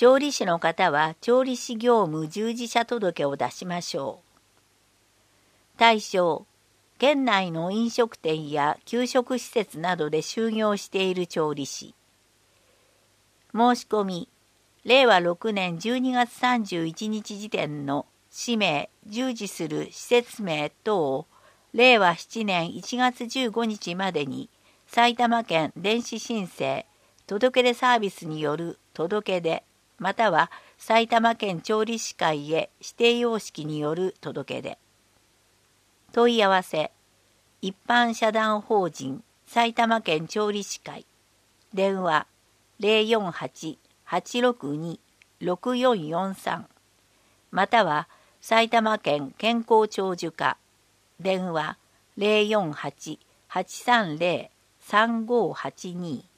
調理師の方は調理師業務従事者届を出しましょう。対象、県内の飲食店や給食施設などで就業している調理師。申し込み、令和6年12月31日時点の氏名、従事する施設名等を令和7年1月15日までに埼玉県電子申請届出サービスによる届出または埼玉県調理師会へ指定様式による届出。問い合わせ、一般社団法人埼玉県調理師会電話048-862-6443または埼玉県健康長寿課電話048-830-3582